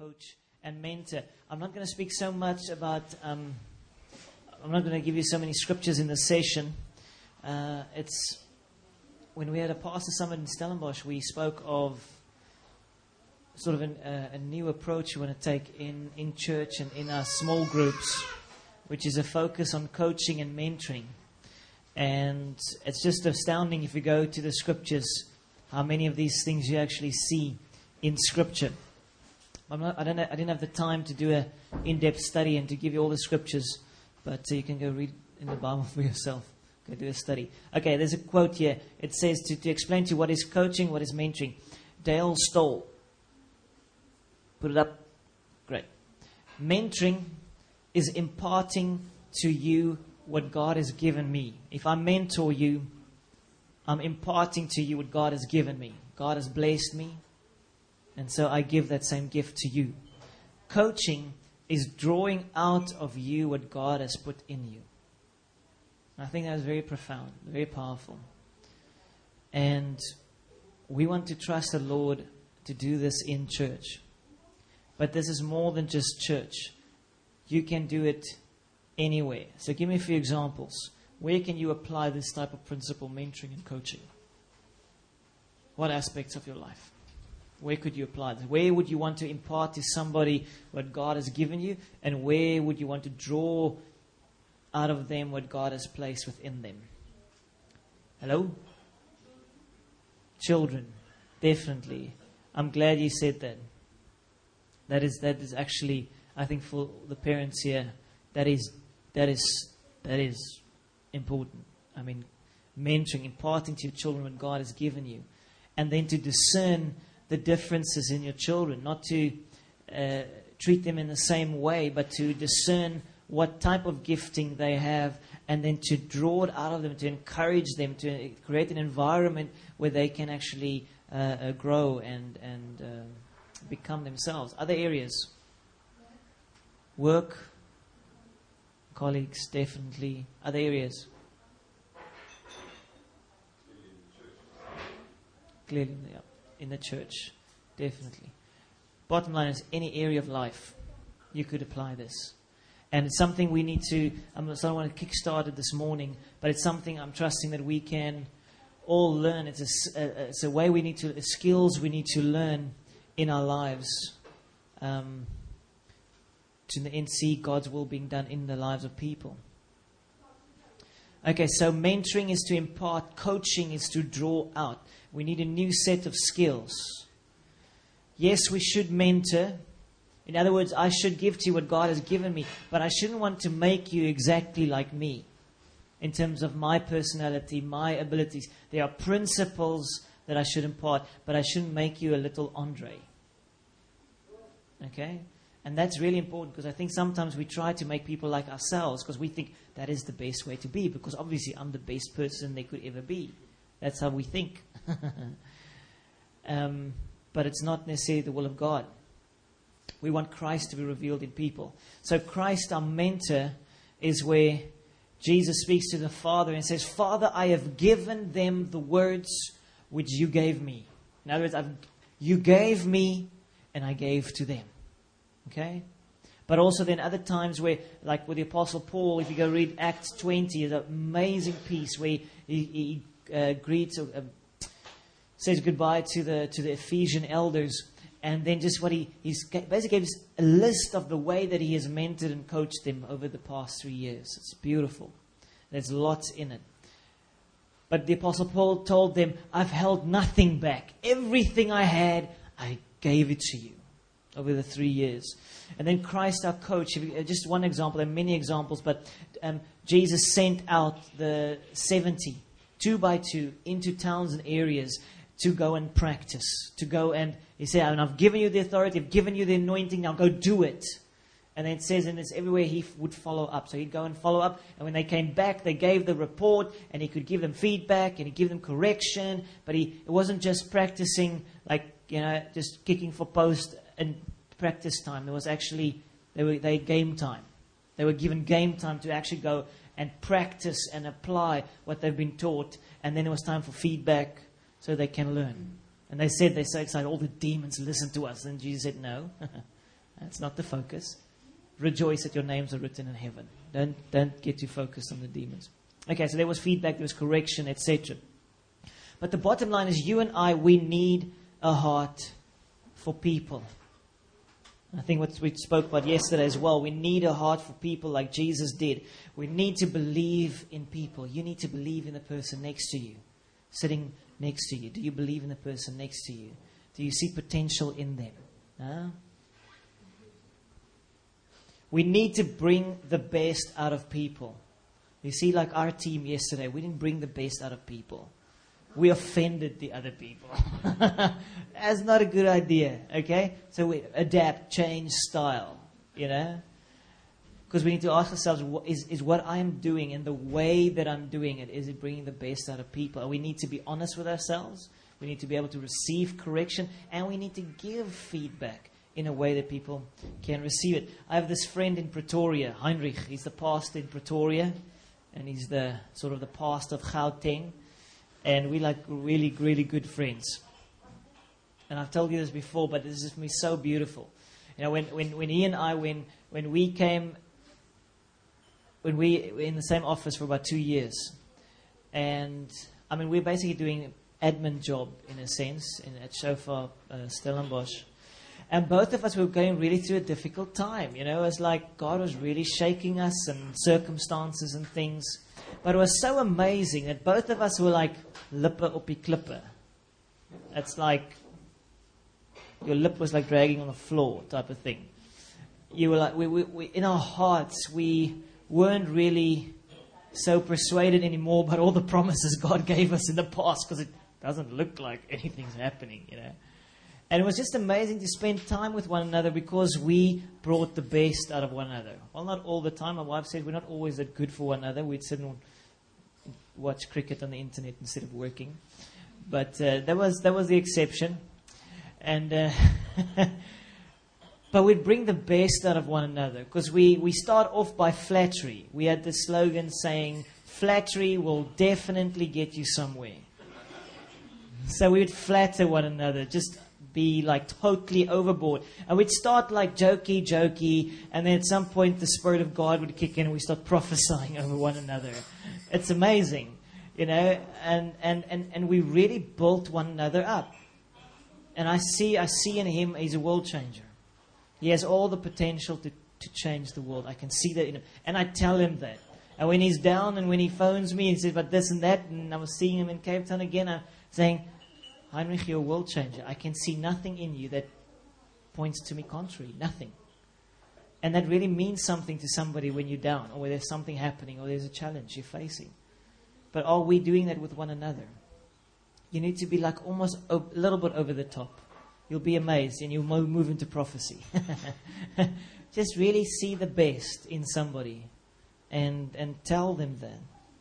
coach and mentor. I'm not going to speak so much about, I'm not going to give you so many scriptures in this session. It's when we had a pastor summit in Stellenbosch, we spoke of sort of a new approach we want to take in church and in our small groups, which is a focus on coaching and mentoring. And it's just astounding if you go to the scriptures, how many of these things you actually see in Scripture. I didn't have the time to do an in-depth study and to give you all the scriptures, but you can go read in the Bible for yourself. Go do a study. Okay, there's a quote here. It says, to explain to you what is coaching, what is mentoring. Dale Stoll. Put it up. Great. Mentoring is imparting to you what God has given me. If I mentor you, I'm imparting to you what God has given me. God has blessed me, and so I give that same gift to you. Coaching is drawing out of you what God has put in you. I think that is very profound, very powerful. And we want to trust the Lord to do this in church. But this is more than just church. You can do it anywhere. So give me a few examples. Where can you apply this type of principle, mentoring and coaching? What aspects of your life? Where could you apply this? Where would you want to impart to somebody what God has given you? And where would you want to draw out of them what God has placed within them? Hello? Children. Definitely. I'm glad you said that. That is actually, I think for the parents here, that is important. I mean, mentoring, imparting to your children what God has given you. And then to discern the differences in your children. Not to treat them in the same way, but to discern what type of gifting they have, and then to draw it out of them, to encourage them, to create an environment where they can actually grow and become themselves. Other areas. Work. Colleagues, definitely. Other areas. Clearly, yeah. In the church, definitely. Bottom line is, any area of life, you could apply this. And it's something we need to, I don't want to kickstart it this morning, but it's something I'm trusting that we can all learn. It's a way we need to, skills we need to learn in our lives to see God's will being done in the lives of people. Okay, so mentoring is to impart, coaching is to draw out. We need a new set of skills. Yes, we should mentor. In other words, I should give to you what God has given me, but I shouldn't want to make you exactly like me in terms of my personality, my abilities. There are principles that I should impart, but I shouldn't make you a little Andre. Okay? And that's really important, because I think sometimes we try to make people like ourselves because we think that is the best way to be, because obviously I'm the best person they could ever be. That's how we think. But it's not necessarily the will of God. We want Christ to be revealed in people. So Christ, our mentor, is where Jesus speaks to the Father and says, Father, I have given them the words which you gave me. In other words, you gave me and I gave to them. Okay? But also then other times where, like with the Apostle Paul, if you go read Acts 20, it's an amazing piece where he greets or says goodbye to the Ephesian elders. And then just what he basically gave us a list of the way that he has mentored and coached them over the past 3 years. It's beautiful. There's lots in it. But the Apostle Paul told them, I've held nothing back. Everything I had, I gave it to you over the 3 years. And then Christ, our coach, just one example, there are many examples, but Jesus sent out the 70, 2 by 2, into towns and areas to go and practice, to go and, he said, I've given you the authority, I've given you the anointing, now go do it. And then it says, and it's everywhere he would follow up. So he'd go and follow up, and when they came back, they gave the report, and he could give them feedback, and he'd give them correction, but it wasn't just practicing, like, just kicking for post and practice time. There was actually, they had game time. They were given game time to actually go and practice and apply what they've been taught, and then it was time for feedback, so they can learn. And they said, they're so excited, all the demons listen to us. And Jesus said, no, That's not the focus. Rejoice that your names are written in heaven. Don't get too focused on the demons. Okay, so there was feedback, there was correction, etc. But the bottom line is you and I, we need a heart for people. I think what we spoke about yesterday as well, we need a heart for people like Jesus did. We need to believe in people. You need to believe in the person next to you, sitting next to you. Do you believe in the person next to you? Do you see potential in them? Huh? We need to bring the best out of people. You see, like our team yesterday, we didn't bring the best out of people. We offended the other people. That's not a good idea, okay? So we adapt, change style, you know? Because we need to ask ourselves, is what I'm doing and the way that I'm doing it, is it bringing the best out of people? And we need to be honest with ourselves. We need to be able to receive correction. And we need to give feedback in a way that people can receive it. I have this friend in Pretoria, Heinrich. He's the pastor in Pretoria. And he's the sort of the pastor of Gauteng. And we're like really, really good friends. And I've told you this before, but this is for me so beautiful. You know, when he and I, when we were in the same office for about 2 years. And, I mean, we're basically doing an admin job, in a sense, at Shofar Stellenbosch. And both of us were going really through a difficult time. You know, it's like God was really shaking us and circumstances and things. But it was so amazing that both of us were like lippe op die klippe. It's like your lip was like dragging on the floor type of thing. You were like, we in our hearts, we weren't really so persuaded anymore about all the promises God gave us in the past, because it doesn't look like anything's happening, you know. And it was just amazing to spend time with one another because we brought the best out of one another. Well, not all the time. My wife said we're not always that good for one another. We'd sit and watch cricket on the internet instead of working. But that was the exception. And but we'd bring the best out of one another, because we start off by flattery. We had the slogan saying, flattery will definitely get you somewhere. So we would flatter one another, just be like totally overboard. And we'd start like jokey, and then at some point the Spirit of God would kick in and we start prophesying over one another. It's amazing, you know, and we really built one another up. And I see in him, he's a world changer. He has all the potential to change the world. I can see that in him. And I tell him that. And when he's down and when he phones me and says, but this and that, and I was seeing him in Cape Town again, I'm saying, Heinrich, you're a world changer. I can see nothing in you that points to me contrary. Nothing. And that really means something to somebody when you're down, or when there's something happening, or there's a challenge you're facing. But are we doing that with one another? You need to be like almost a little bit over the top. You'll be amazed and you'll move into prophecy. Just really see the best in somebody and tell them that.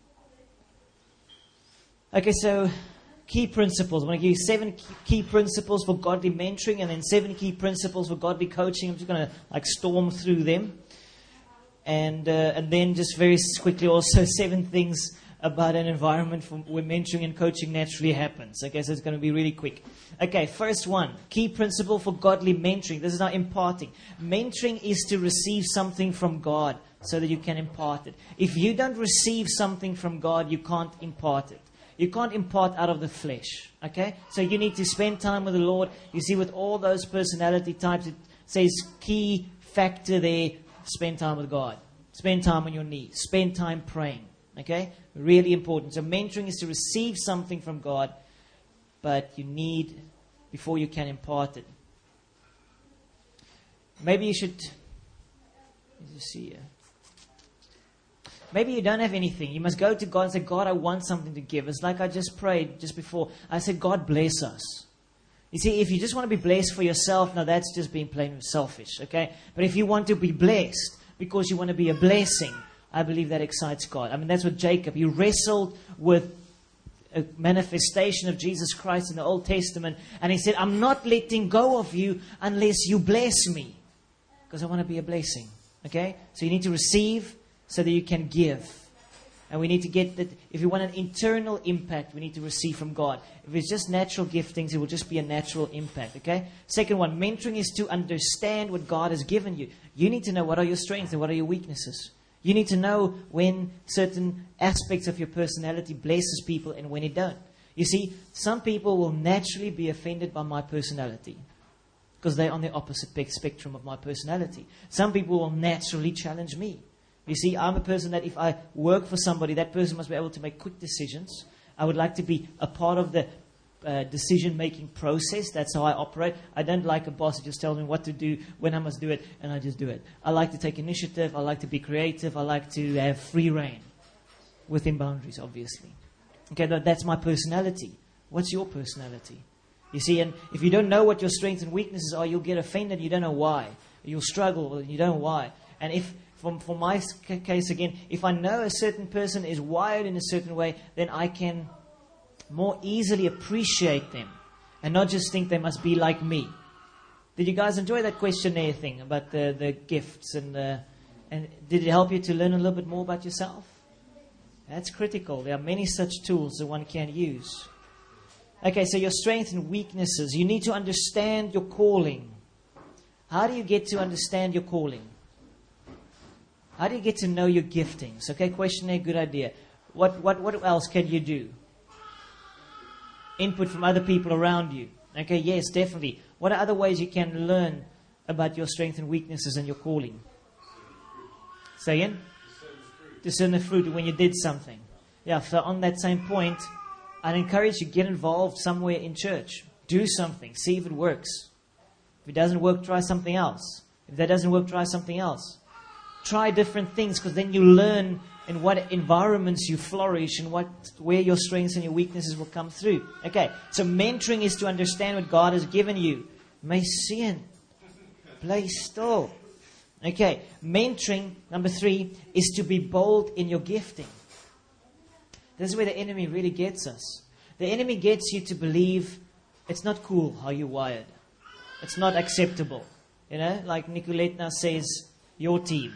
Okay, so key principles. I want to give you 7 key principles for godly mentoring, and then 7 key principles for godly coaching. I'm just going to like storm through them. And then just very quickly also 7 things about an environment where mentoring and coaching naturally happens. Okay, so it's going to be really quick. Okay, first one, key principle for godly mentoring. This is now imparting. Mentoring is to receive something from God so that you can impart it. If you don't receive something from God, you can't impart it. You can't impart out of the flesh. Okay, so you need to spend time with the Lord. You see, with all those personality types, it says key factor there, spend time with God. Spend time on your knees. Spend time praying. Okay? Really important. So mentoring is to receive something from God, but you need, before you can impart it. Maybe you should, let's see here. Maybe you don't have anything. You must go to God and say, God, I want something to give. It's like I just prayed just before. I said, God, bless us. You see, if you just want to be blessed for yourself, now that's just being plain selfish. Okay? But if you want to be blessed because you want to be a blessing, I believe that excites God. I mean, that's what Jacob, he wrestled with a manifestation of Jesus Christ in the Old Testament. And he said, I'm not letting go of you unless you bless me. Because I want to be a blessing. Okay? So you need to receive so that you can give. And we need to get that. If we want an internal impact, we need to receive from God. If it's just natural giftings, it will just be a natural impact, okay? Second one, mentoring is to understand what God has given you. You need to know what are your strengths and what are your weaknesses. You need to know when certain aspects of your personality blesses people and when it don't. You see, some people will naturally be offended by my personality because they're on the opposite spectrum of my personality. Some people will naturally challenge me. You see, I'm a person that if I work for somebody, that person must be able to make quick decisions. I would like to be a part of the decision-making process. That's how I operate. I don't like a boss who just tells me what to do, when I must do it, and I just do it. I like to take initiative. I like to be creative. I like to have free reign within boundaries, obviously. Okay, that's my personality. What's your personality? You see, and if you don't know what your strengths and weaknesses are, you'll get offended. You don't know why. You'll struggle. You don't know why. And if for my case again, if I know a certain person is wired in a certain way, then I can more easily appreciate them and not just think they must be like me. Did you guys enjoy that questionnaire thing about the gifts and did it help you to learn a little bit more about yourself? That's critical. There are many such tools that one can use. Okay, so your strengths and weaknesses. You need to understand your calling. How do you get to understand your calling? How do you get to know your giftings? Okay, questionnaire, good idea. What else can you do? Input from other people around you. Okay, yes, definitely. What are other ways you can learn about your strengths and weaknesses and your calling? Say again? Discern the fruit when you did something. Yeah, so on that same point, I'd encourage you to get involved somewhere in church. Do something. See if it works. If it doesn't work, try something else. If that doesn't work, try something else. Try different things because then you learn in what environments you flourish and where your strengths and your weaknesses will come through. Okay, so mentoring is to understand what God has given you. May sin. Play still. Okay, mentoring, number 3, is to be bold in your gifting. This is where the enemy really gets us. The enemy gets you to believe it's not cool how you're wired. It's not acceptable. You know, like Nicoletna says, your team.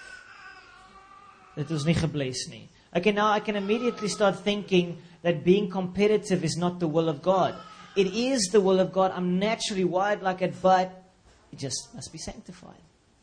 Dit was nie gebless nie. Okay, now I can immediately start thinking that being competitive is not the will of God. It is the will of God. I'm naturally wired like it, but it just must be sanctified.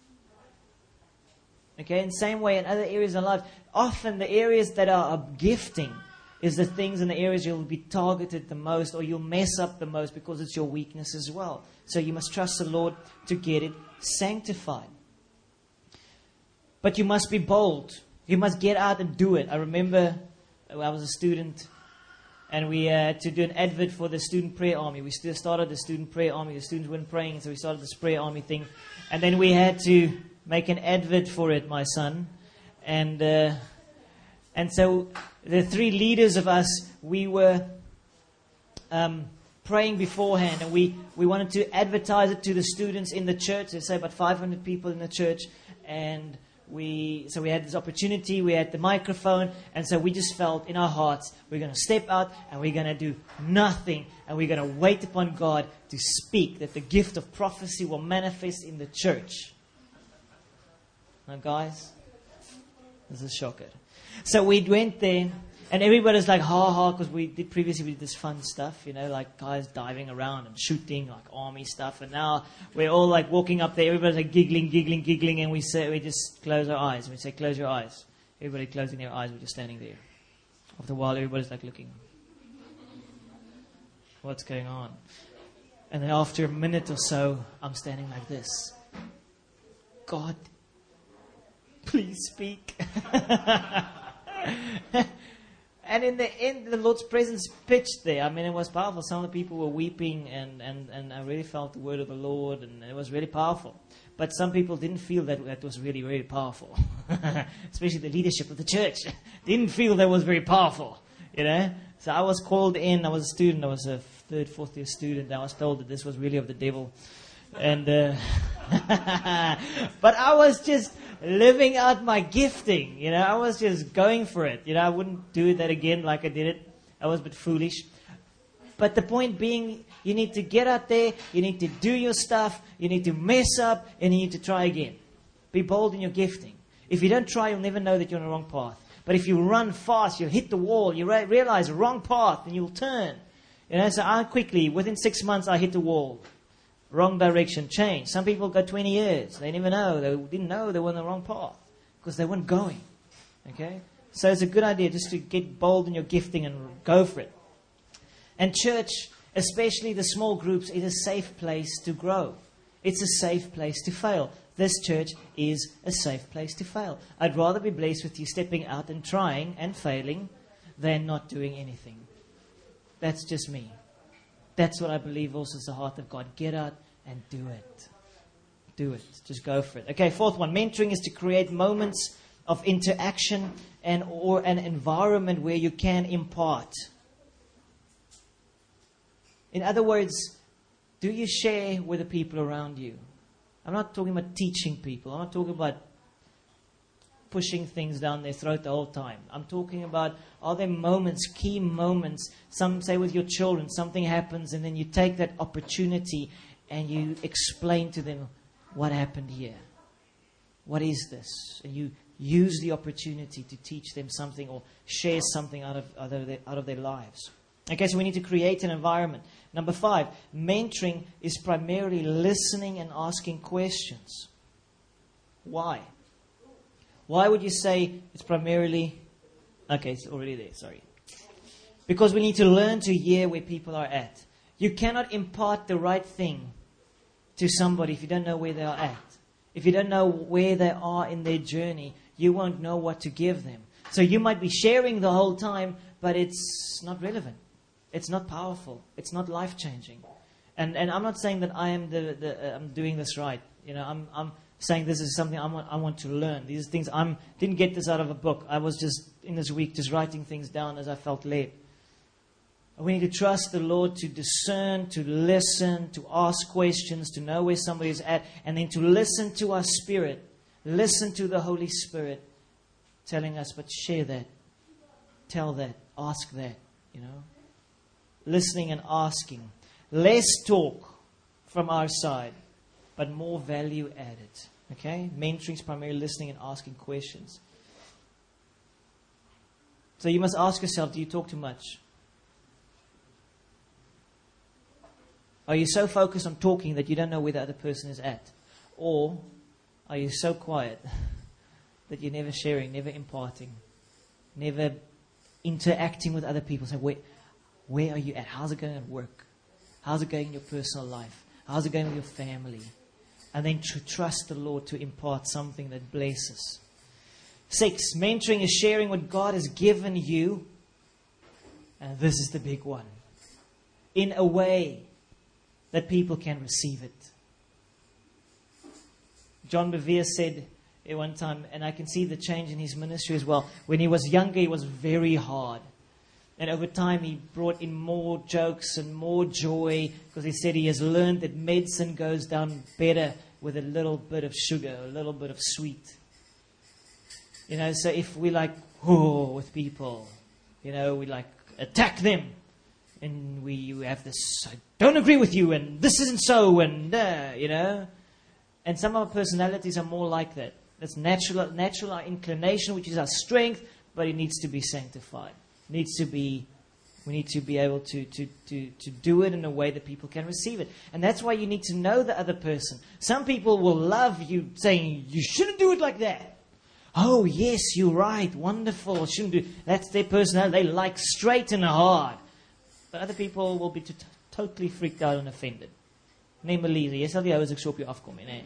Okay, in the same way in other areas of life, often the areas that are of gifting is the things and the areas you'll be targeted the most or you'll mess up the most because it's your weakness as well. So you must trust the Lord to get it sanctified. But you must be bold. You must get out and do it. I remember I was a student and we had to do an advert for the student prayer army. We still started the student prayer army. The students weren't praying, so we started this prayer army thing. And then we had to make an advert for it, my son. And so the 3 leaders of us, we were praying beforehand. And we wanted to advertise it to the students in the church. There's say about 500 people in the church. And we had this opportunity, we had the microphone, and so we just felt in our hearts, we're going to step out and we're going to do nothing, and we're going to wait upon God to speak, that the gift of prophecy will manifest in the church. Now guys, this is a shocker. So we went there, and everybody's like, ha, because we did this fun stuff, you know, like guys diving around and shooting, like army stuff. And now we're all like walking up there. Everybody's like giggling. And we just close our eyes. We say, close your eyes. Everybody closing their eyes. We're just standing there. After a while, everybody's like looking. What's going on? And then after a minute or so, I'm standing like this. God, please speak. And in the end, the Lord's presence pitched there. I mean, it was powerful. Some of the people were weeping, and I really felt the word of the Lord, and it was really powerful. But some people didn't feel that was really, really powerful. Especially the leadership of the church didn't feel that was very powerful, you know. So I was called in. I was a student. I was a 3rd, 4th year student. I was told that this was really of the devil. And but I was just living out my gifting, you know. I was just going for it, you know. I wouldn't do that again like I did it. I was a bit foolish. But the point being, you need to get out there, you need to do your stuff, you need to mess up, and you need to try again. Be bold in your gifting. If you don't try, you'll never know that you're on the wrong path. But if you run fast, you'll hit the wall. You realize wrong path, and you'll turn. So I quickly, within 6 months, I hit the wall. Wrong direction, change. Some people go 20 years. They never know. They didn't know they were on the wrong path because they weren't going. Okay? So it's a good idea just to get bold in your gifting and go for it. And church, especially the small groups, is a safe place to grow. It's a safe place to fail. This church is a safe place to fail. I'd rather be blessed with you stepping out and trying and failing than not doing anything. That's just me. That's what I believe also is the heart of God. Get out and do it. Do it. Just go for it. Okay, fourth one. Mentoring is to create moments of interaction or an environment where you can impart. In other words, do you share with the people around you? I'm not talking about teaching people. I'm not talking about pushing things down their throat the whole time. I'm talking about, are there moments, key moments, some say with your children, something happens and then you take that opportunity and you explain to them what happened here. What is this? And you use the opportunity to teach them something or share something out of their lives. Okay, so we need to create an environment. Number 5, mentoring is primarily listening and asking questions. Why? Why would you say it's primarily... Okay, it's already there, sorry. Because we need to learn to hear where people are at. You cannot impart the right thing to somebody if you don't know where they are at. If you don't know where they are in their journey, you won't know what to give them. So you might be sharing the whole time, but it's not relevant. It's not powerful. It's not life-changing. And I'm not saying that I am I'm doing this right. I'm saying this is something I want to learn. These things didn't get this out of a book. I was just in this week just writing things down as I felt led. We need to trust the Lord to discern, to listen, to ask questions, to know where somebody is at, and then to listen to our spirit. Listen to the Holy Spirit telling us, but share that, tell that, ask that, Listening and asking. Less talk from our side, but more value added. Okay? Mentoring is primarily listening and asking questions. So you must ask yourself, do you talk too much? Are you so focused on talking that you don't know where the other person is at? Or are you so quiet that you're never sharing, never imparting, never interacting with other people? So where are you at? How's it going at work? How's it going in your personal life? How's it going with your family? And then to trust the Lord to impart something that blesses. 6, mentoring is sharing what God has given you. And this is the big one. In a way that people can receive it. John Bevere said at one time, and I can see the change in his ministry as well. When he was younger, he was very hard. And over time, he brought in more jokes and more joy because he said he has learned that medicine goes down better with a little bit of sugar, a little bit of sweet. So if we with people, we attack them. And we have this, I don't agree with you, and this isn't so, and And some of our personalities are more like that. That's natural our inclination, which is our strength, but it needs to be sanctified. We need to be able to do it in a way that people can receive it. And that's why you need to know the other person. Some people will love you saying, you shouldn't do it like that. Oh, yes, you're right. Wonderful. Shouldn't do. That's their personality. They like straight and hard. But other people will be totally freaked out and offended. Nee, Melise, jy sal die ouers ek so op jou afkom, nee.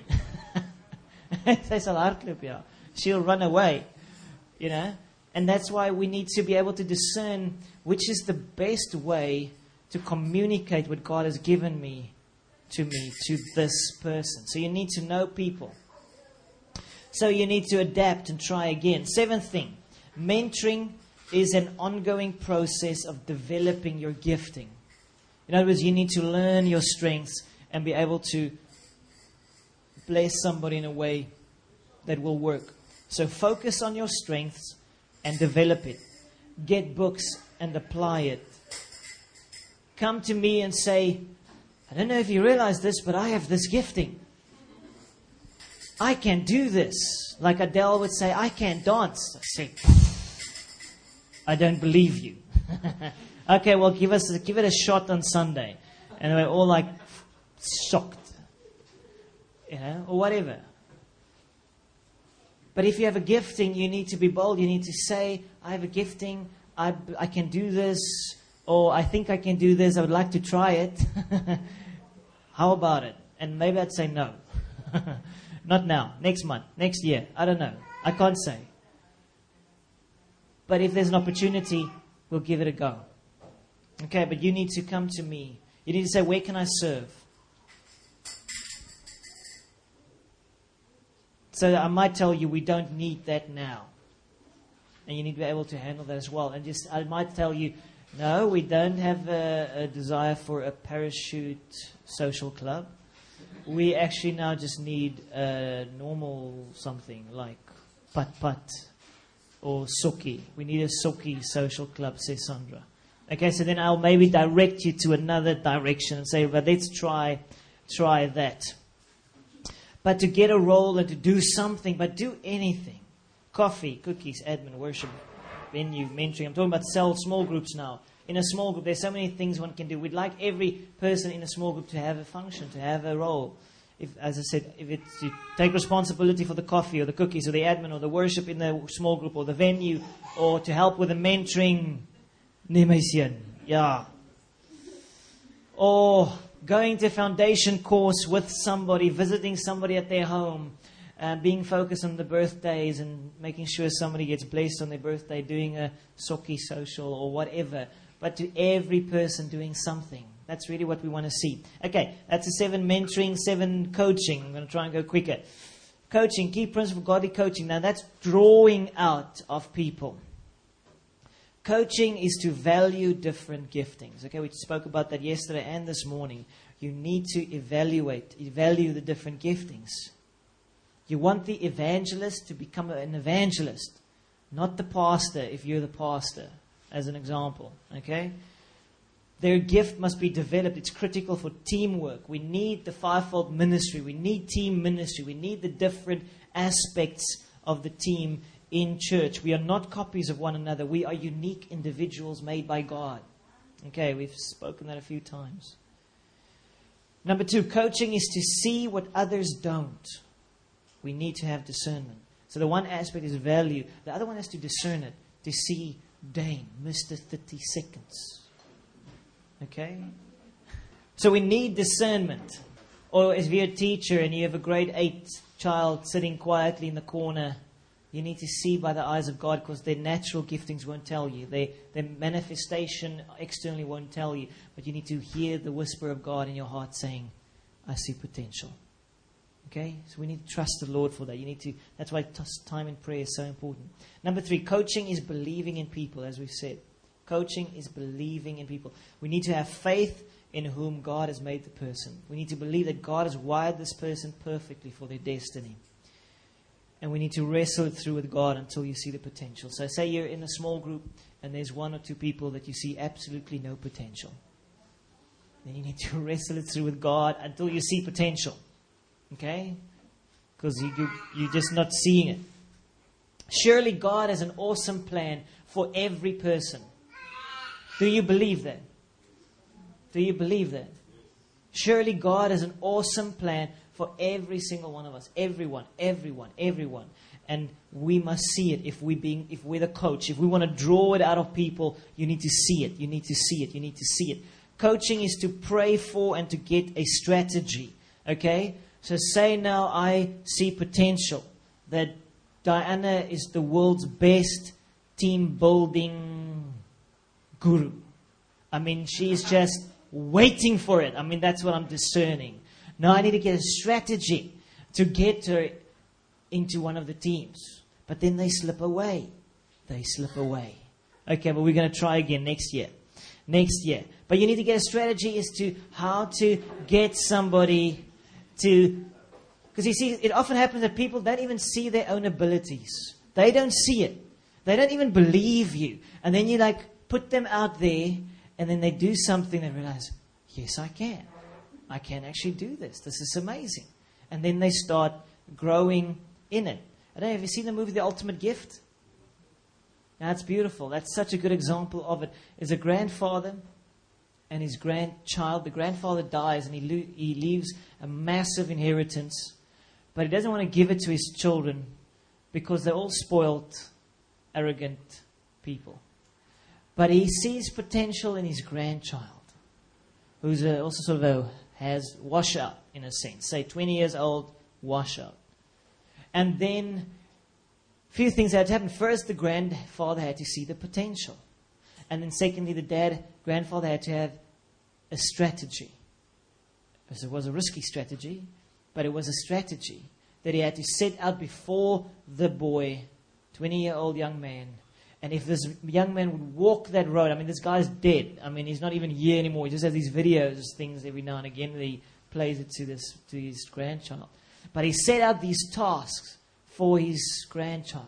Sy sal hardloop, ja. She'll run away, And that's why we need to be able to discern which is the best way to communicate what God has given to this person. So you need to know people. So you need to adapt and try again. 7th thing, mentoring is an ongoing process of developing your gifting. In other words, you need to learn your strengths and be able to bless somebody in a way that will work. So focus on your strengths and develop it. Get books and apply it. Come to me and say, I don't know if you realize this, but I have this gifting. I can do this. Like Adele would say, I can dance. I say, I don't believe you. Okay, well, give it a shot on Sunday. And we're all like shocked. Or whatever. But if you have a gifting, you need to be bold. You need to say, I have a gifting. I can do this. Or I think I can do this. I would like to try it. How about it? And maybe I'd say no. Not now. Next month. Next year. I don't know. I can't say. But if there's an opportunity, we'll give it a go. Okay, but you need to come to me. You need to say, where can I serve? So I might tell you, we don't need that now. And you need to be able to handle that as well. And I might tell you, no, we don't have a desire for a parachute social club. We actually now just need a normal something like pat or soki. We need a soki social club, says Sandra. Okay, so then I'll maybe direct you to another direction and say, but let's try that. But to get a role and to do something, but do anything. Coffee, cookies, admin, worship, venue, mentoring. I'm talking about small groups now. In a small group, there's so many things one can do. We'd like every person in a small group to have a function, to have a role. As I said, if it's to take responsibility for the coffee or the cookies or the admin or the worship in the small group or the venue or to help with the mentoring, yeah. Or going to a foundation course with somebody, visiting somebody at their home, being focused on the birthdays and making sure somebody gets blessed on their birthday, doing a soki social or whatever. But to every person doing something. That's really what we want to see. Okay, that's the 7 mentoring, 7 coaching. I'm going to try and go quicker. Coaching, key principle of godly coaching. Now that's drawing out of people. Coaching is to value different giftings. Okay, we spoke about that yesterday and this morning. You need to value the different giftings. You want the evangelist to become an evangelist, not the pastor if you're the pastor, as an example. Okay? Their gift must be developed. It's critical for teamwork. We need the fivefold ministry. We need team ministry. We need the different aspects of the team in church. We are not copies of one another. We are unique individuals made by God. Okay, we've spoken that a few times. Number 2, coaching is to see what others don't. We need to have discernment. So the one aspect is value. The other one is to discern it. To see Dane, Mr. 30 seconds. Okay? So we need discernment. Or if you're a teacher and you have a grade 8 child sitting quietly in the corner, you need to see by the eyes of God, because their natural giftings won't tell you. Their manifestation externally won't tell you. But you need to hear the whisper of God in your heart saying, I see potential. Okay? So we need to trust the Lord for that. That's why time in prayer is so important. Number 3, coaching is believing in people, as we've said. Coaching is believing in people. We need to have faith in whom God has made the person. We need to believe that God has wired this person perfectly for their destiny. And we need to wrestle it through with God until you see the potential. So say you're in a small group and there's 1 or 2 people that you see absolutely no potential. Then you need to wrestle it through with God until you see potential. Okay? Because you're just not seeing it. Surely God has an awesome plan for every person. Do you believe that? Do you believe that? Surely God has an awesome plan for every single one of us. Everyone. And we must see it if we're the coach. If we want to draw it out of people, you need to see it. You need to see it. You need to see it. Coaching is to pray for and to get a strategy. Okay? So say now I see potential that Diana is the world's best team building guru. I mean, she's just waiting for it. I mean, that's what I'm discerning. Now I need to get a strategy to get her into one of the teams. But then they slip away. Okay, but we're going to try again next year. But you need to get a strategy as to how to get somebody to... Because you see, it often happens that people don't even see their own abilities. They don't see it. They don't even believe you. And then you put them out there, and then they do something and realize, yes, I can. I can actually do this. This is amazing. And then they start growing in it. I don't know, have you seen the movie The Ultimate Gift? That's beautiful. That's such a good example of it. Is a grandfather and his grandchild. The grandfather dies and he leaves a massive inheritance, but he doesn't want to give it to his children because they're all spoiled, arrogant people. But he sees potential in his grandchild, who's also sort of has washout in a sense. Say 20 years old, washout. And then a few things had to happen. First, the grandfather had to see the potential. And then secondly, the grandfather had to have a strategy. Because it was a risky strategy, but it was a strategy that he had to set out before the boy, 20-year-old young man. And if this young man would walk that road, I mean, this guy's dead. I mean, he's not even here anymore. He just has these videos, things every now and again where he plays it to his grandchild. But he set out these tasks for his grandchild.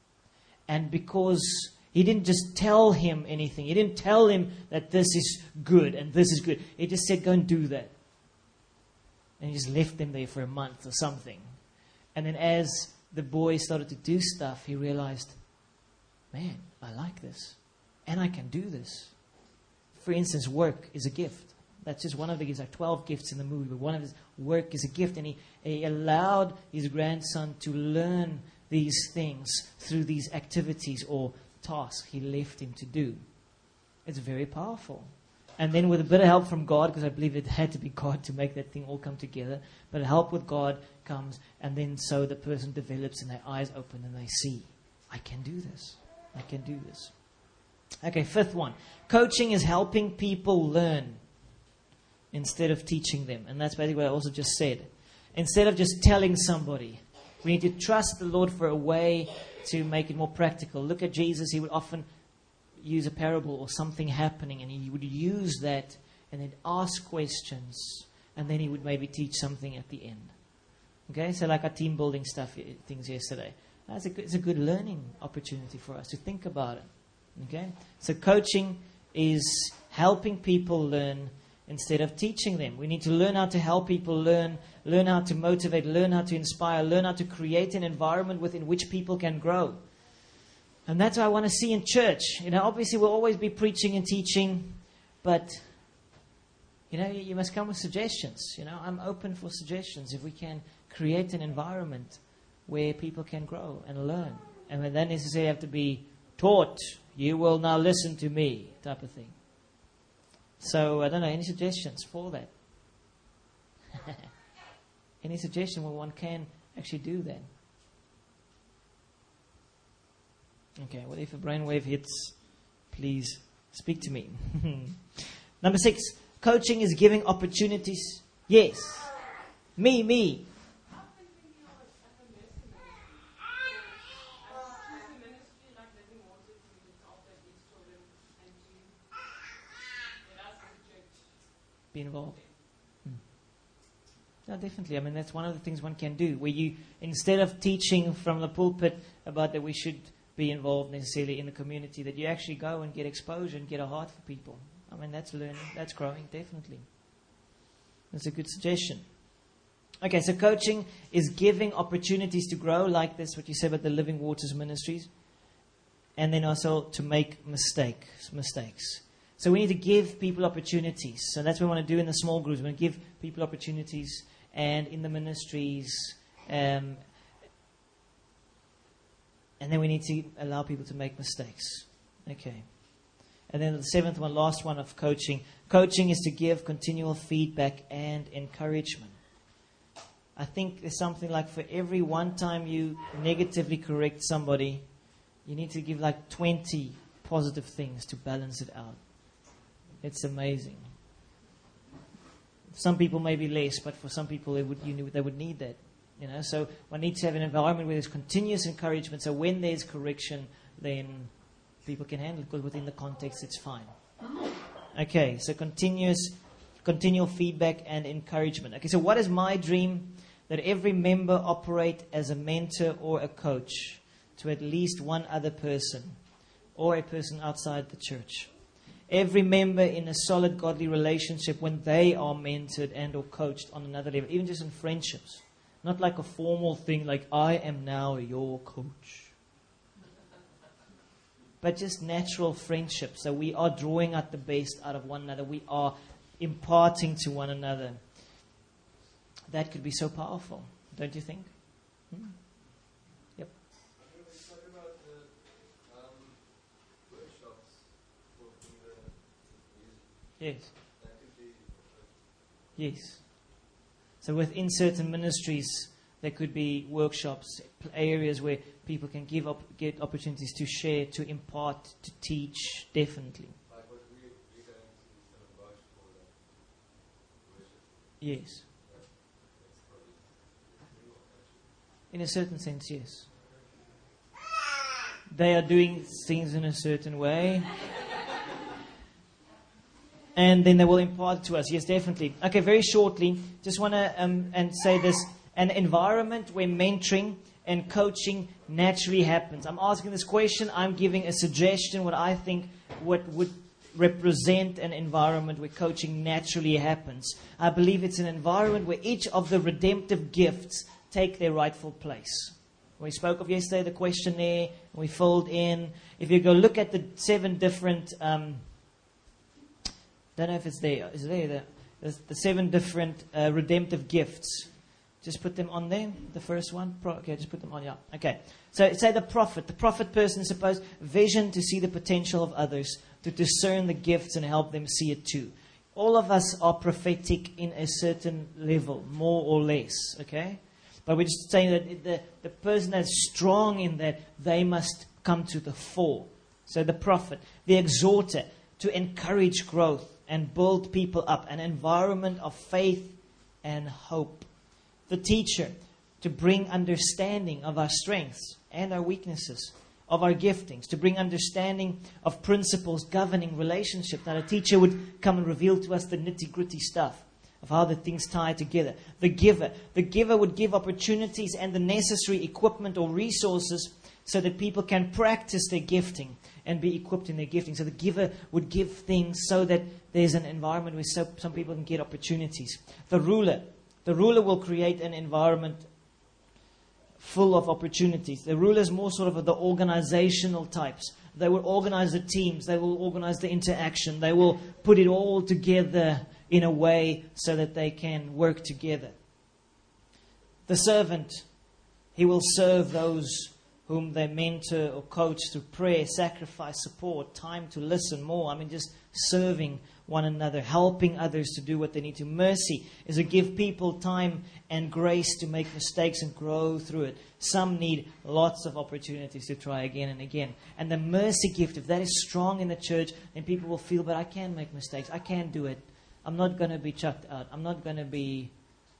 And because he didn't just tell him anything, he didn't tell him that this is good and this is good. He just said, go and do that. And he just left them there for a month or something. And then as the boy started to do stuff, he realized, man, I like this. And I can do this. For instance, work is a gift. That's just one of the gifts. There are 12 gifts in the movie, but one of his work is a gift. And he allowed his grandson to learn these things through these activities or tasks he left him to do. It's very powerful. And then with a bit of help from God, because I believe it had to be God to make that thing all come together, but help with God comes, and then so the person develops and their eyes open and they see, I can do this. I can do this. Okay, fifth one. Coaching is helping people learn instead of teaching them. And that's basically what I also just said. Instead of just telling somebody, we need to trust the Lord for a way to make it more practical. Look at Jesus. He would often use a parable or something happening, and he would use that and then ask questions, and then he would maybe teach something at the end. Okay, so like our team building things yesterday. It's a good learning opportunity for us to think about it. Okay, so coaching is helping people learn instead of teaching them. We need to learn how to help people learn how to motivate, learn how to inspire, learn how to create an environment within which people can grow. And that's what I want to see in church. Obviously we'll always be preaching and teaching, but, you must come with suggestions. I'm open for suggestions if we can create an environment where people can grow and learn. And we don't necessarily have to be taught, you will now listen to me, type of thing. So, I don't know, any suggestions for that? Any suggestion where one can actually do that? Okay, well, if a brainwave hits, please speak to me. Number 6, coaching is giving opportunities. Yes. Me. Be involved. No, definitely. I mean, that's one of the things one can do. Where you, instead of teaching from the pulpit about that we should be involved necessarily in the community, that you actually go and get exposure and get a heart for people. I mean, that's learning, that's growing, definitely. That's a good suggestion. Okay, so coaching is giving opportunities to grow, like this, what you said about the Living Waters Ministries, and then also to make mistakes. So we need to give people opportunities. So that's what we want to do in the small groups. We want to give people opportunities, and in the ministries, and then we need to allow people to make mistakes. Okay. And then the 7th one, last one of coaching. Coaching is to give continual feedback and encouragement. I think there's something like for every one time you negatively correct somebody, you need to give like 20 positive things to balance it out. It's amazing. Some people may be less, but for some people they would need that. So one needs to have an environment where there's continuous encouragement. So when there's correction, then people can handle it because within the context it's fine. Okay, so continual feedback and encouragement. Okay, so what is my dream? That every member operate as a mentor or a coach to at least one other person or a person outside the church. Every member in a solid godly relationship when they are mentored and or coached on another level, even just in friendships. Not like a formal thing like, I am now your coach. but just natural friendship. So we are drawing out the best out of one another. We are imparting to one another. That could be so powerful, don't you think? Yep. Talk about the workshops for the music. Yes. That could be. Yes. So within certain ministries, there could be workshops, areas where people can get opportunities to share, to impart, to teach, definitely. Like what we're going to Stellenbosch for the worship. Yes. That's probably In a certain sense, yes. They are doing things in a certain way. And then they will impart to us. Yes, definitely. Okay, very shortly, just want to and say this. An environment where mentoring and coaching naturally happens. I'm asking this question. I'm giving a suggestion, what I think what would represent an environment where coaching naturally happens. I believe it's an environment where each of the redemptive gifts take their rightful place. We spoke of yesterday the questionnaire, we filled in. If you go look at the 7 different, don't know if it's there. Is it there? The 7 different redemptive gifts. Just put them on there. The first one. Okay, just put them on. Yeah. Okay. So say the prophet. The prophet person is supposed vision to see the potential of others, to discern the gifts and help them see it too. All of us are prophetic in a certain level, more or less. Okay. But we're just saying that the person that's strong in that, they must come to the fore. So the prophet, the exhorter, to encourage growth and build people up, an environment of faith and hope. The teacher, to bring understanding of our strengths and our weaknesses, of our giftings, to bring understanding of principles governing relationship. That a teacher would come and reveal to us the nitty-gritty stuff of how the things tie together. The giver would give opportunities and the necessary equipment or resources so that people can practice their gifting and be equipped in their gifting. So the giver would give things so that there's an environment where some people can get opportunities. The ruler will create an environment full of opportunities. The ruler is more sort of the organizational types. They will organize the teams. They will organize the interaction. They will put it all together in a way so that they can work together. The servant, he will serve those whom they mentor or coach through prayer, sacrifice, support, time to listen more. Just serving one another, helping others to do what they need to. Mercy is to give people time and grace to make mistakes and grow through it. Some need lots of opportunities to try again and again. And the mercy gift, if that is strong in the church, then people will feel, but I can make mistakes. I can do it. I'm not going to be chucked out. I'm not going to be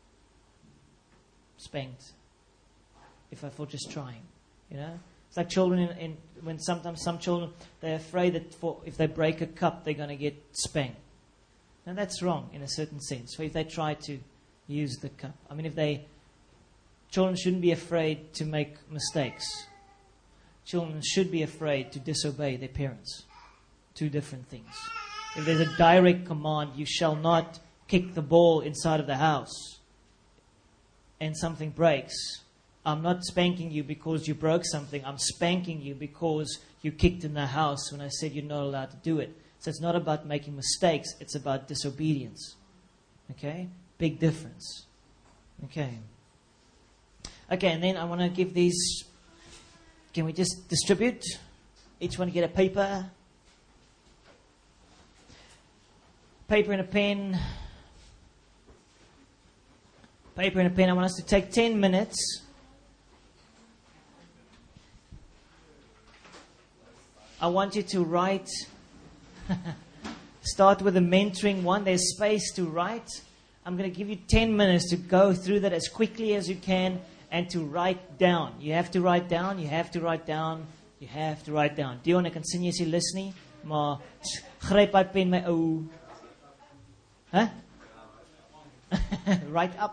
spanked for just trying. It's like children when sometimes some children, they're afraid that if they break a cup, they're going to get spanked. And that's wrong in a certain sense. So if they try to use the cup. Children shouldn't be afraid to make mistakes. Children should be afraid to disobey their parents. 2 different things. If there's a direct command, you shall not kick the ball inside of the house, and something breaks, I'm not spanking you because you broke something. I'm spanking you because you kicked in the house when I said you're not allowed to do it. So it's not about making mistakes. It's about disobedience. Okay? Big difference. Okay. Okay, and then I want to give these. Can we just distribute? Each one get a paper. Paper and a pen. Paper and a pen. I want us to take 10 minutes. I want you to write. Start with the mentoring one. There's space to write. I'm going to give you 10 minutes to go through that as quickly as you can and to write down. You have to write down. You have to write down. You have to write down. Dion, ek kan sien jy is listening, maar gryp uit pen my ou. Huh? Write up.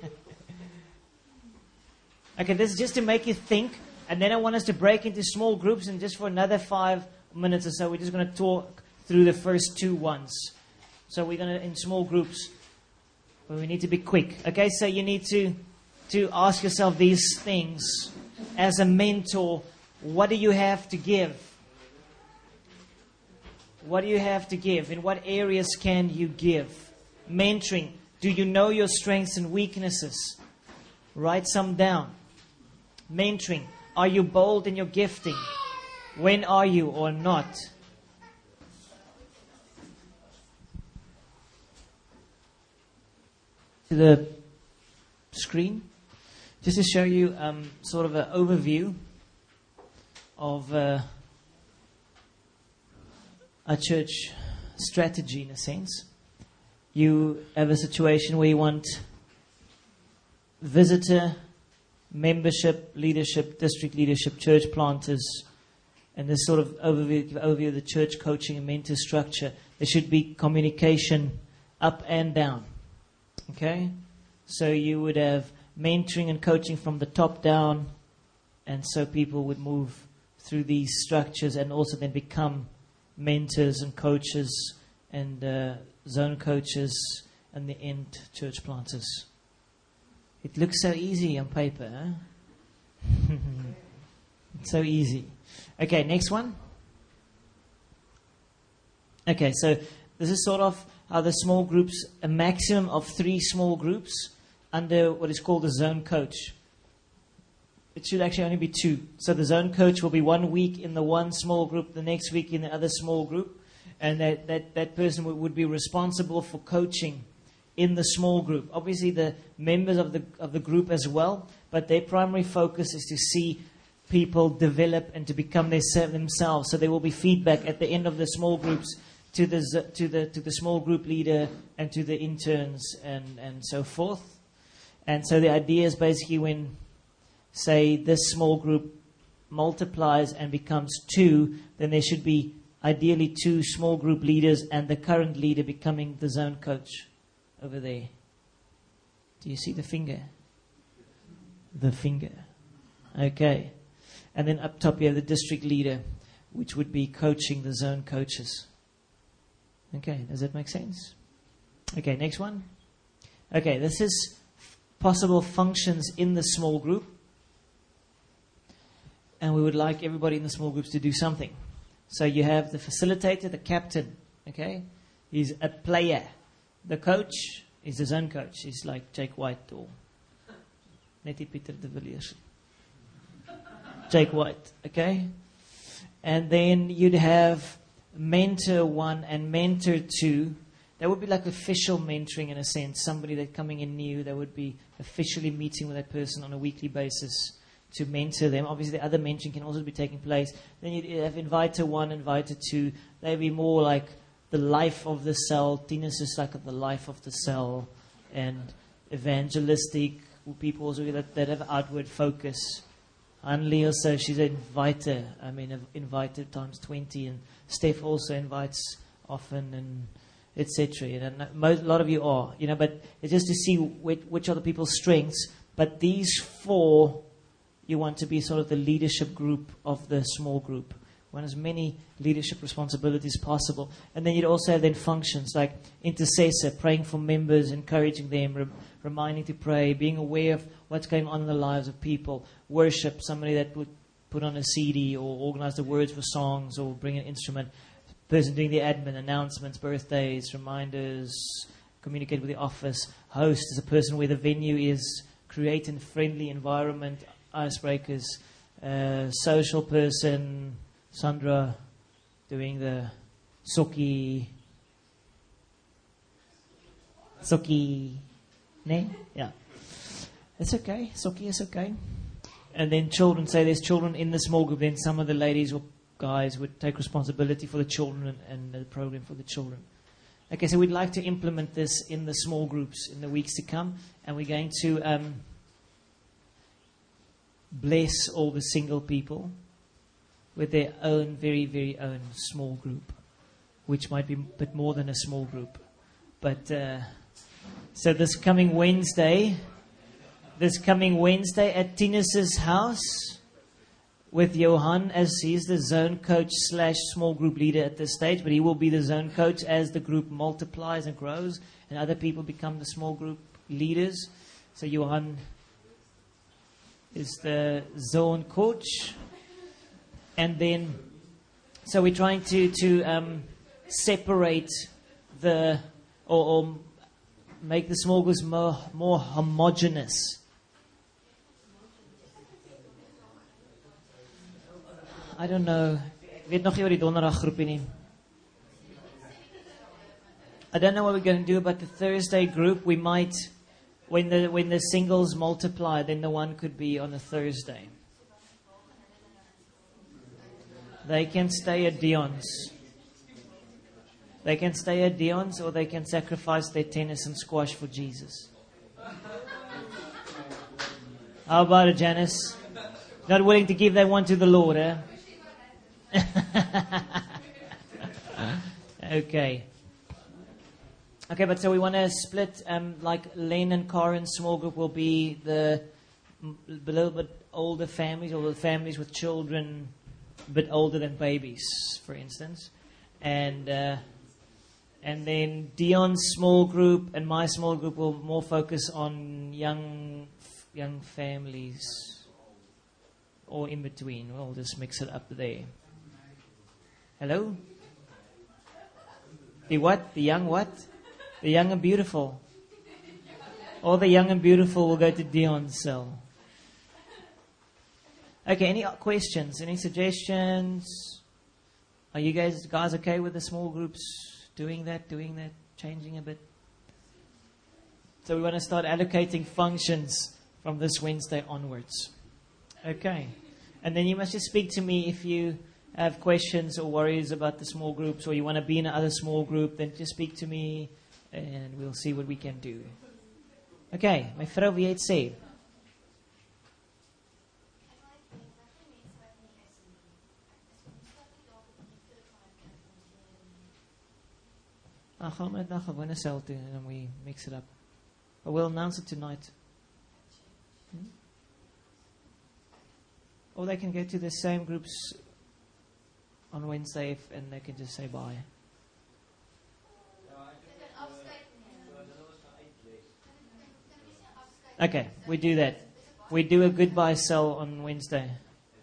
Okay, this is just to make you think. And then I want us to break into small groups, and just for another 5 minutes or so, we're just going to talk through the first 2 ones. So we're going to, in small groups, but we need to be quick. Okay, so you need to ask yourself these things. As a mentor, what do you have to give? What do you have to give? In what areas can you give? Mentoring. Do you know your strengths and weaknesses? Write some down. Mentoring. Are you bold in your gifting? When are you or not? To the screen, just to show you sort of an overview of our church strategy in a sense. You have a situation where you want visitor, membership, leadership, district leadership, church planters, and this sort of overview of the church coaching and mentor structure. There should be communication up and down. Okay? So you would have mentoring and coaching from the top down, and so people would move through these structures and also then become mentors and coaches and zone coaches and the end church planters. It looks so easy on paper, huh? It's so easy. Okay, next one. Okay, so this is sort of how the small groups, a maximum of 3 small groups under what is called the zone coach. It should actually only be 2. So the zone coach will be 1 week in the one small group, the next week in the other small group, and that person would be responsible for coaching in the small group. Obviously the members of the group as well, but their primary focus is to see people develop and to become themselves. So there will be feedback at the end of the small groups to the small group leader and to the interns and so forth. And so the idea is basically when, say, this small group multiplies and becomes 2, then there should be ideally 2 small group leaders and the current leader becoming the zone coach over there. Do you see the finger? The finger. Okay. And then up top you have the district leader, which would be coaching the zone coaches. Okay, does that make sense? Okay, next one. Okay, this is possible functions in the small group. And we would like everybody in the small groups to do something. So you have the facilitator, the captain, okay? He's a player. The coach is the zone coach. He's like Jake White or Nettie Peter de Villiers. Jake White, okay? And then you'd have mentor 1 and mentor 2. That would be like official mentoring in a sense. Somebody that's coming in new, that would be officially meeting with that person on a weekly basis to mentor them. Obviously, the other mentoring can also be taking place. Then you'd have inviter 1, inviter 2. They'd be more like the life of the cell. Tina's just like the life of the cell. And evangelistic people also that have outward focus. Hanley also, she's an inviter. I mean, inviter times 20. And Steph also invites often and etc. And a lot of you are, but it's just to see which are the people's strengths. But these 4, you want to be sort of the leadership group of the small group. Want as many leadership responsibilities as possible. And then you'd also have then functions like intercessor, praying for members, encouraging them, reminding to pray, being aware of what's going on in the lives of people. Worship, somebody that would put on a CD or organize the words for songs or bring an instrument. Person doing the admin, announcements, birthdays, reminders, communicate with the office. Host is a person where the venue is, create a friendly environment, icebreakers. Social person, Sandra, doing the Soki, ne? Yeah. It's okay. Soki is okay. And then children, say there's children in the small group, then some of the ladies or guys would take responsibility for the children and the program for the children. Okay, so we'd like to implement this in the small groups in the weeks to come, and we're going to bless all the single people with their own, very, very own small group, which might be a bit more than a small group. But so this coming Wednesday at Tinus's house, with Johan, as he's the zone coach / small group leader at this stage, but he will be the zone coach as the group multiplies and grows and other people become the small group leaders. So Johan is the zone coach. And then, so we're trying to separate or make the small groups more homogeneous. I don't know. Ek weet nog nie oor die donderdag groepie nie. I don't know what we're going to do about the Thursday group. We might, when the singles multiply, then the one could be on a Thursday. They can stay at Dion's. They can stay at Dion's, or they can sacrifice their tennis and squash for Jesus. How about it, Janice? Not willing to give that one to the Lord, eh? Okay. Okay, but so we want to split, like Len and Karen's small group will be the a little bit older families, or the families with children a bit older than babies, for instance. And then Dion's small group and my small group will more focus on young families, or in between. We'll just mix it up there. Hello? The what? The young what? The young and beautiful. All the young and beautiful will go to Dion's cell. Okay, any questions? Any suggestions? Are you guys okay with the small groups doing that, changing a bit? So we want to start allocating functions from this Wednesday onwards. Okay. And then you must just speak to me if you have questions or worries about the small groups, or you want to be in another small group, then just speak to me and we'll see what we can do. Okay, my vrou wie het sê. Gaan we net na gewone cel toe and then we mix it up. But we'll announce it tonight. Or they can go to the same groups on Wednesday and they can just say bye. Okay, we do that. We do a goodbye cell on Wednesday.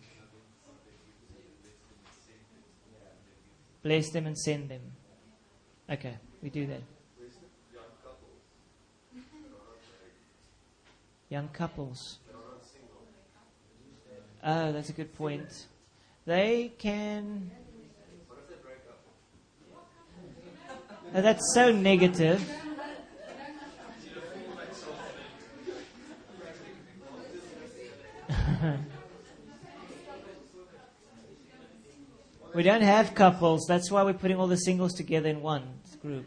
Bless them and send them. Okay, we do that. Young couples. Oh, that's a good point. They can... Oh, that's so negative. We don't have couples. That's why we're putting all the singles together in one group.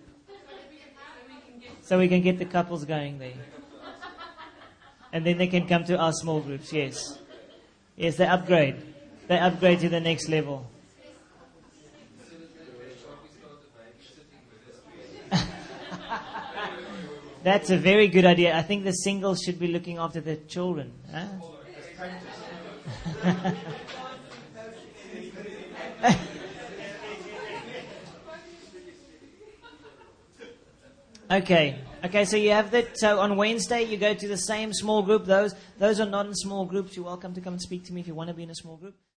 So we can get the couples going there. And then they can come to our small groups, yes. Yes, they upgrade. They upgrade to the next level. That's a very good idea. I think the singles should be looking after the children. Huh? Okay, so you have that. So on Wednesday, you go to the same small group. Those are not in small groups. You're welcome to come and speak to me if you want to be in a small group.